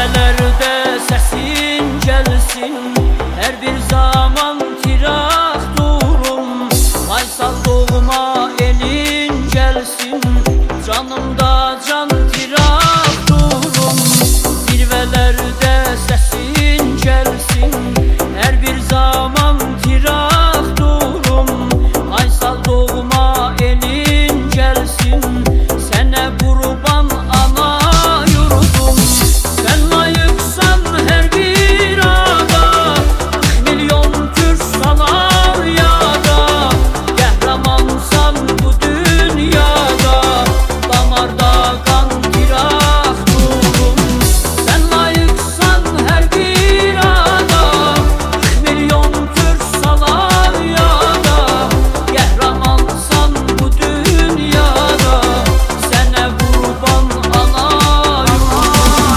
Zirvelerde sesin gelsin, her bir zaman tirakturum. Faysal doğma elin gelsin, canımda can tirakturum. Zirvelerde sesin gelsin, her bir zaman tirakturum. Faysal doğma elin gelsin, sene kurban ana yurdum. Sen layıksan her bir ada, 40 milyon Türk salar yada. Kahramansan bu dünyada, damarda kan tirakturum. Sen layıksan her bir ada, 40 milyon Türk salar yada. Kahramansan bu dünyada, sene kurban ana yurdum.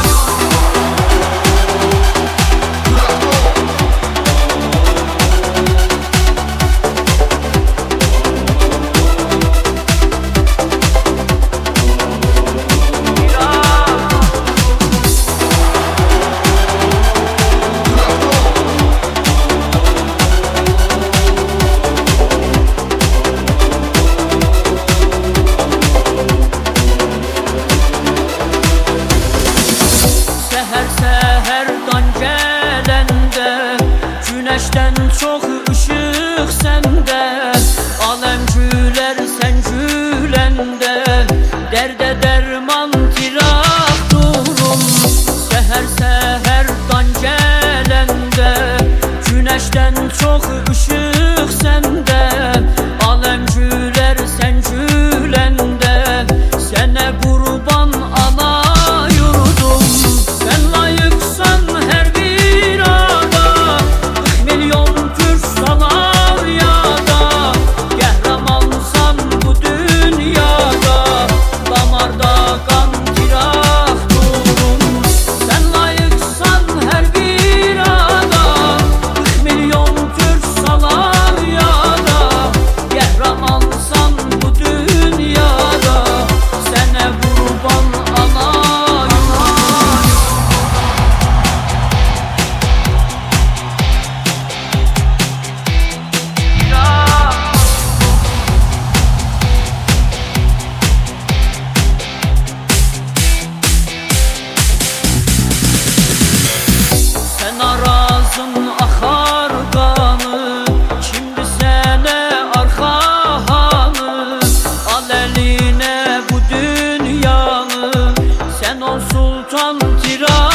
Seher seherdan gelende, güneşten çok ışık sende. Alem güler sen gülende, derde derman tirakturum. Seher seherdan gelende, güneşten çok ışık sende. Alem güler sen gülende, sene kurban ana yurdum. Sen layıksan her bir ada, 40 milyon Türk salar yada. Kahramansan bu dünyada, damarda kan tirakturum. Sen layıksan her bir ada, 40 milyon Türk salar yada. Kahramansan bu dünyada, sene kurban ana yurdum. Sen arazın akar kanı, şimdi sene arka hanı. Al eline bu dünyanı, sen ol sultan tiran.